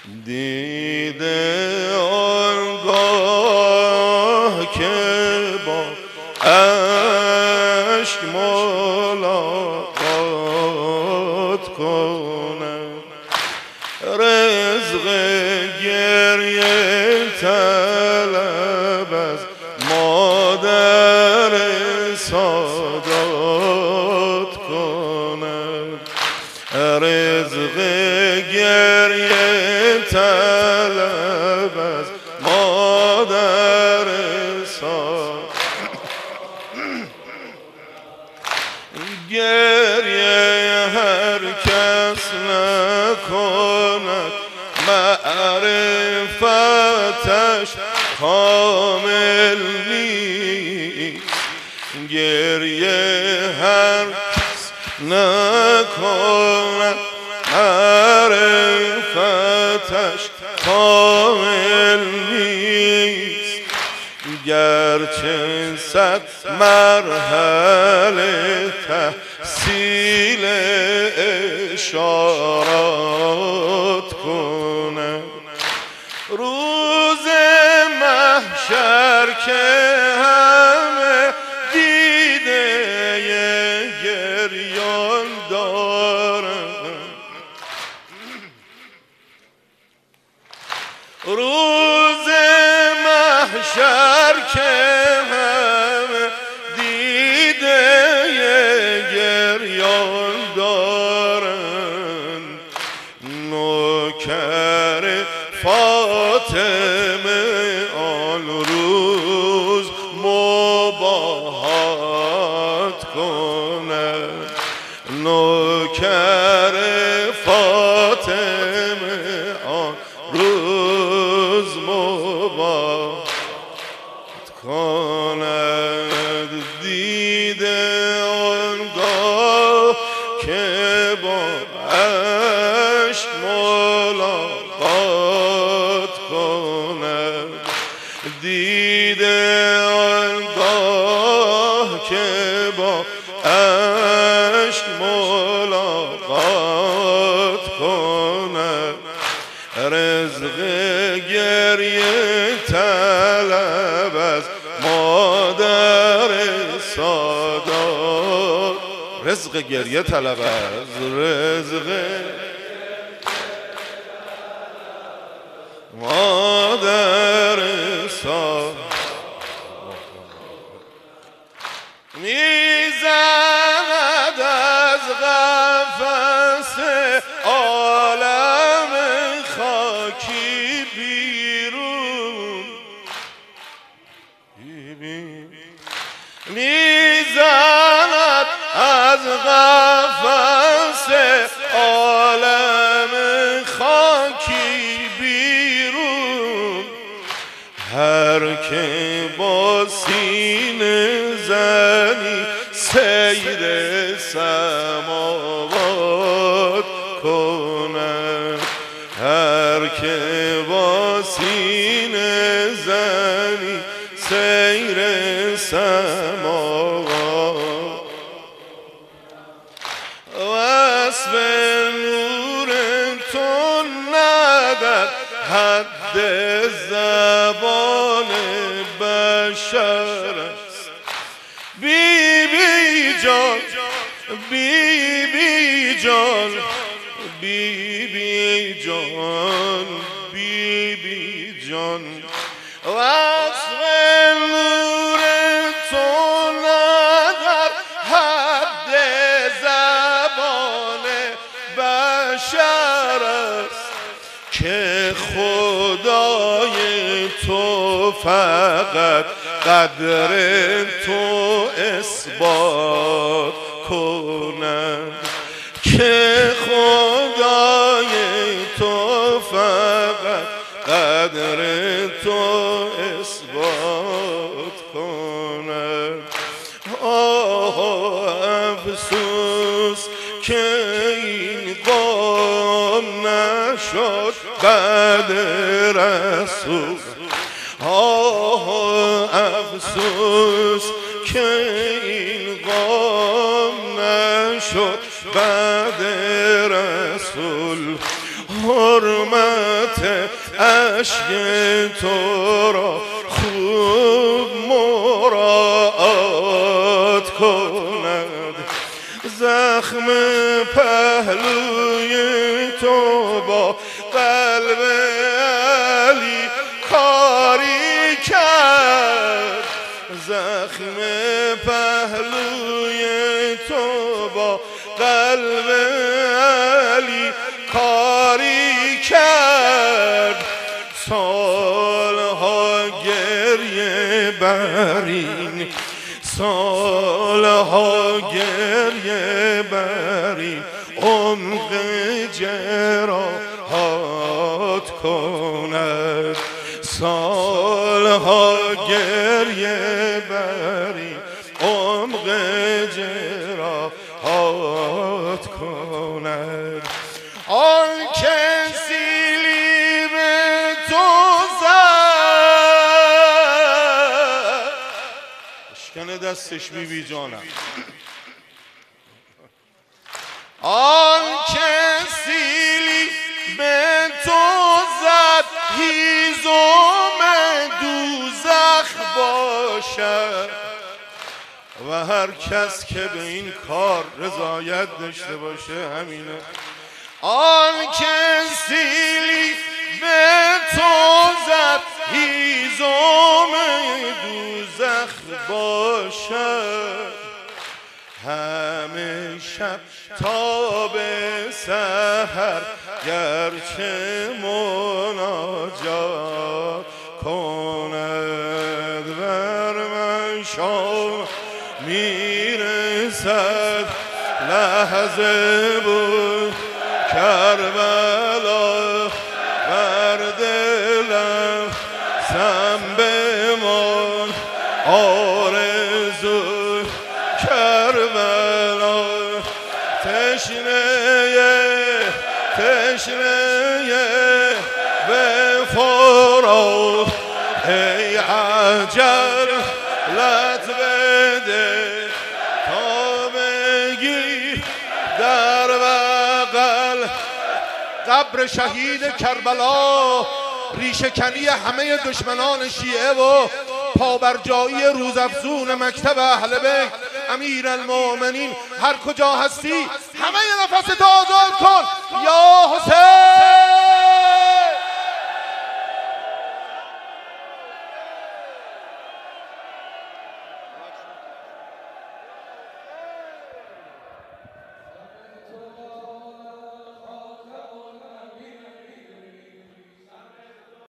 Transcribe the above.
دیده آنگاه که با عشق ملاقات کنم، رزق گریه طلب از مادر سادات کنم، رزق گریه طلب از مادر سادات، گریه هر کس نکند معرفتش کامل نیست، گریه هر کس نکند معرفتش کامل نیست، گرچه 100 مرحله تحصیل اشارات کنم، روز محشر که همه دیده گریان دارم، روز محشر که همه دیده گریان دارن، نوکر فاطمه آن روز مباهات کند، نوکر فاطمه آن روز مباهات کند، دیده آنگاه که با عشق ملاقات کند، دیده آنگاه که با عشق ملاقات کند، رزق گریه طلب از مادر سادات، رزق گریه طلب از رزق مادر سادات، میزند از قفس عالم خاکی بیرون، میزند از قفس عالم خاکی بیرون، هر که با سینه زنی سیر سماوات کند، هر که با سینه زنی سیر سماوات، وصف نور تو ندارد حد زبان بشر است، بی بی جان بی بی جان بی بی جان بی بی جان، وصف نور تو ندارد حد زبان بشر است، که خدای تو فقط قدر تو اثبات کند، که خدای تو فقط قدر تو اثبات کند. آه افسوس که این قوم نشد بعد رسول، آه افسوس که این قوم نشد بعد رسول، حرمت عشق تو را خوب مراعات کند. زخم پهلوی تو با قلب علی کاری کرد. زخم پهلوی تو با قلب علی کاری کرد. سالها گریه برین، سالها گریه برین عمق جراحات کند. سالها گریه برین عمق جراحات کند. آن کسی لیب تو زد، اشکنه دستش بی جانم. آن کسی لیب تو زد هیزم دوزخ باشد. و هر کس که به این کار رضایت داشته باشه همینه. آن کسی به تو زد هیزم دوزخ باشد. همه شب تا به سحر گرچه مناجات کند. بر من شام میرسد لحظه بود کربلا. بر دلم سم بمان آرزو کربلا. تشنه به فرات ای عجل لط بده تا بگی در بغل. قبر شهید کربلا ریشه‌کنی همه دشمنان شیعه و پابرجایی روزافزون مکتب اهل بیت. امیرالمومنین هر کجا هستی همه نفست آزاد کن یا حسین.